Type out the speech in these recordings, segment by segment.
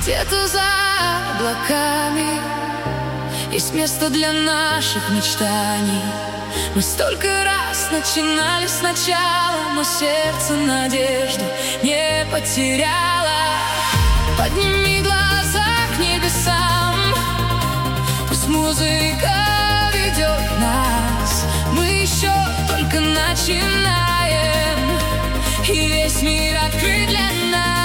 Где-то за облаками есть место для наших мечтаний. Мы столько раз начинали сначала, но сердце надежду не потеряло. Подними глаза к небесам, пусть музыка ведет нас. Мы еще только начинаем, и весь мир открыт для нас.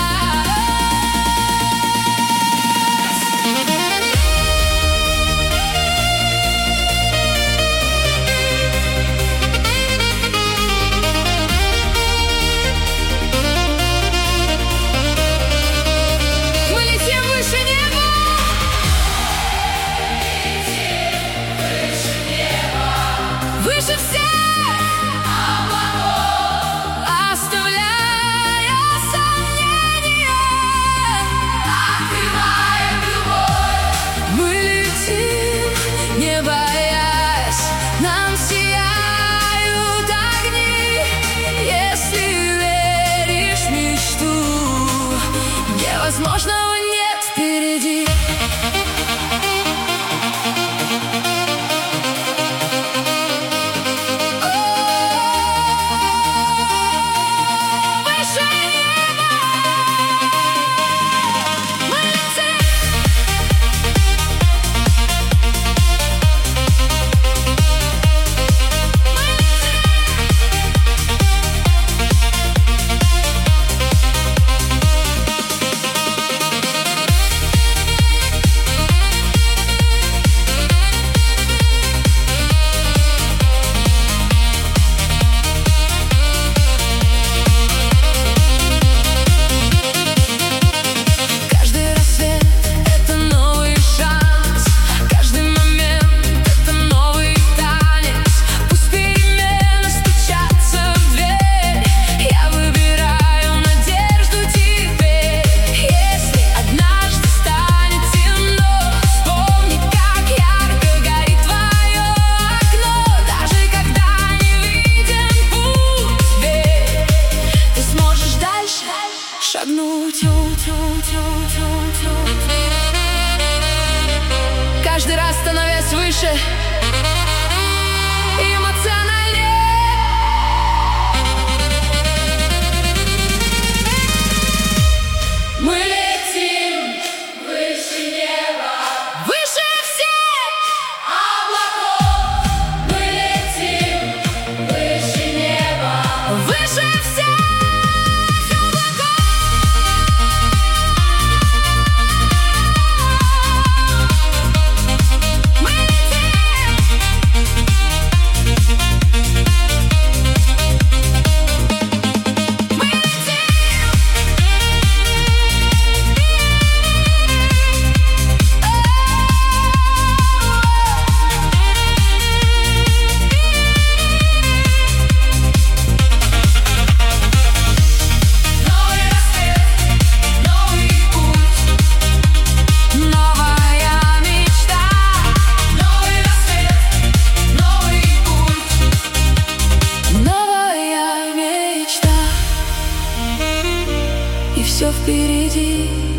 Выше всех облаков, оставляя сомнения, открываем любовь. Мы летим, не боясь, нам сияют огни. Если веришь в мечту, невозможного нет впереди. Шагнуть, каждый раз становясь выше, эмоциональнее. Мы летим выше неба, выше всех облаков. Мы летим выше неба, выше всех. Все впереди.